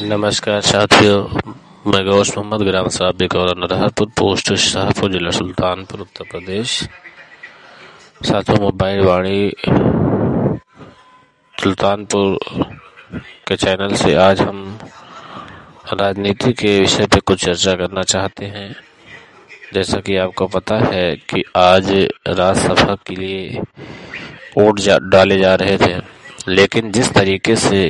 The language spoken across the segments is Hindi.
नमस्कार साथियों, मैं गौस मोहम्मद ग्राम साबिक और नरहरपुर पोस्ट शाहपुर जिला सुल्तानपुर उत्तर प्रदेश। साथियों, मोबाइल वाणी सुल्तानपुर के चैनल से आज हम राजनीति के विषय पे कुछ चर्चा करना चाहते हैं। जैसा कि आपको पता है कि आज राज्यसभा के लिए वोट डाले जा रहे थे, लेकिन जिस तरीके से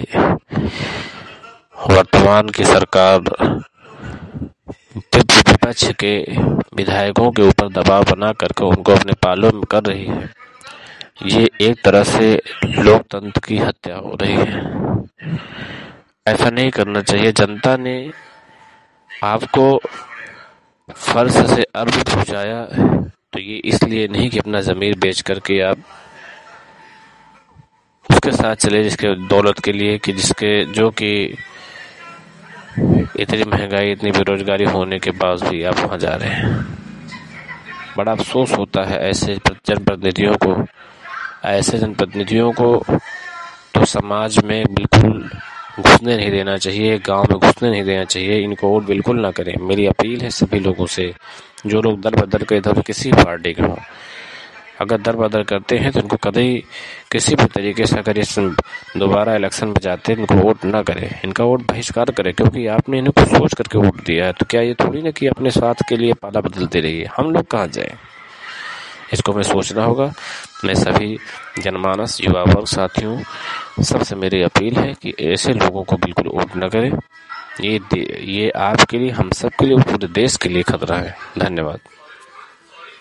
वर्तमान की सरकार विपक्ष के विधायकों के ऊपर दबाव बना करके उनको अपने पालों में कर रही है, ये एक तरह से लोकतंत्र की हत्या हो रही है। ऐसा नहीं करना चाहिए। जनता ने आपको फर्श से अर्थ पहुंचाया, तो ये इसलिए नहीं कि अपना जमीर बेच करके आप उसके साथ चले, जिसके दौलत के लिए कि जो कि इतनी महंगाई, इतनी बेरोजगारी होने के बाद भी आप वहां जा रहे हैं। बड़ा अफसोस होता है ऐसे जनप्रतिनिधियों को तो समाज में बिल्कुल घुसने नहीं देना चाहिए, गांव में घुसने नहीं देना चाहिए। इनको वोट बिल्कुल ना करें। मेरी अपील है सभी लोगों से, जो लोग दर बदर के इधर किसी पार्टी के हों, अगर दर बदर करते हैं तो इनको कभी किसी भी तरीके से अगर इस दोबारा इलेक्शन में जाते हैं, इनको वोट ना करें, इनका वोट बहिष्कार करें, क्योंकि आपने इन्हें कुछ सोच करके वोट दिया है। तो क्या ये थोड़ी ना कि अपने स्वार्थ के लिए पाला बदलते रहिए। हम लोग कहाँ जाएं, इसको हमें सोचना होगा। मैं सभी जनमानस, युवा वर्ग साथियों सबसे मेरी अपील है कि ऐसे लोगों को बिल्कुल वोट न करें। ये आपके लिए, हम सब के लिए, पूरे देश के लिए खतरा है। धन्यवाद।